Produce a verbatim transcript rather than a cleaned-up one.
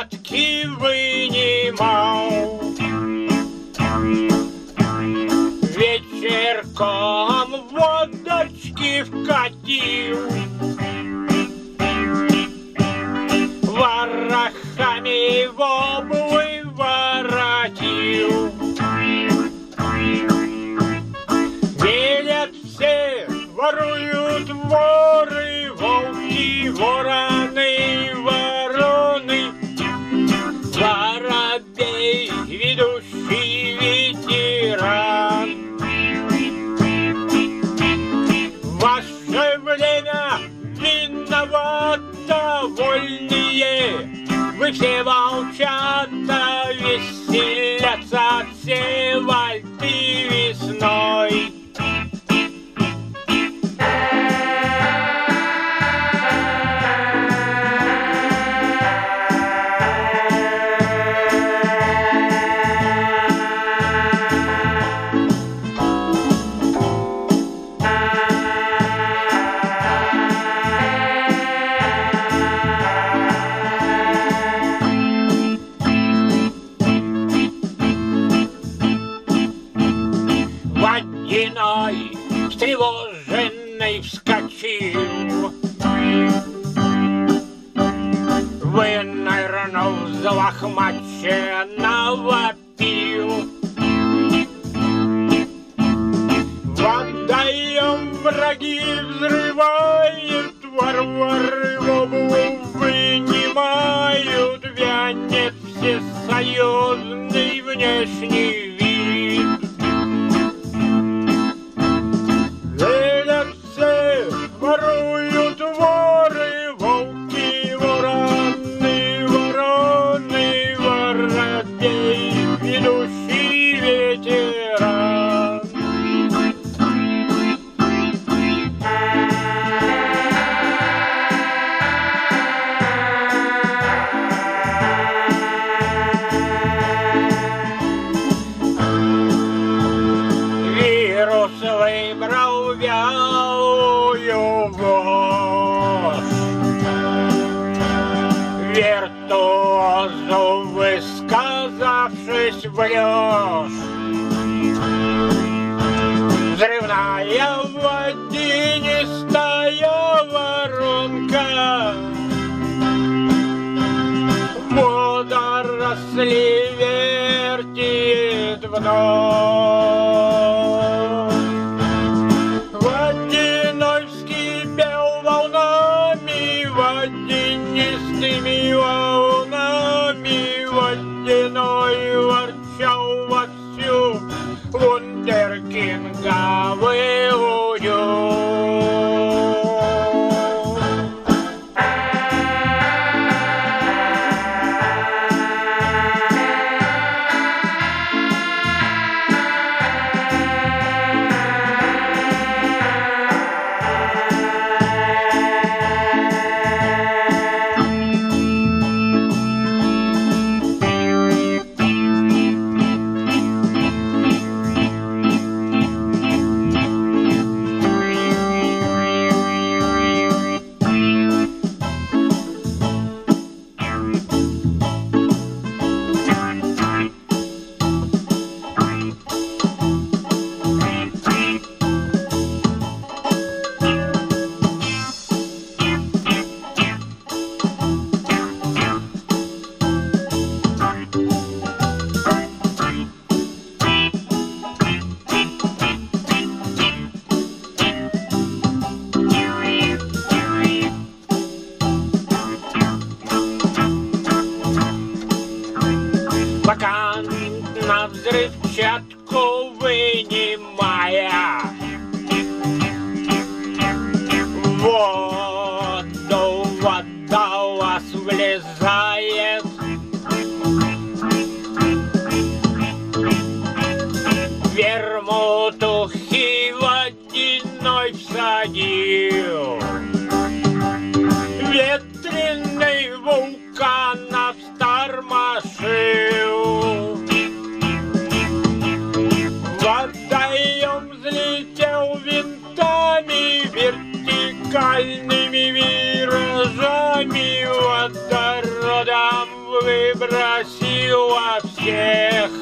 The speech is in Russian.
пятки вынимал. Вечерком водочки вкатил, ворохами воблы воротил. Велят все, воруют воры, волки, вороны, вороны. Воробей, ведущий ветеран. Ваше время виновато, вольные, вы все волчата, веселятся все вальты весной. Водяной встревоженный вскочил, вынырнул залохмаченно вопил. Водоем враги взрывают, варвары воблу вынимают, вянет всесоюзный внешний вид. Воруют воры, волки, вороны, вороны, воробей, ведущий ветеран. Вирус выбрал вялую ложь, виртуозу высказавшись врешь. Взрывная водянистая воронка, водоросли вертит вновь. Водяной вскипел волнами, водянистыми волнами, водяной ворчал вовсю вундеркинговый удюк. Пока на взрывчатку вынимая, воду водолаз влезает. Вермутухи водяной всадил, ветреный вулканов тормошил. Водоем взлетел винтами, вертикальными виражами, водородом вы обратила всех.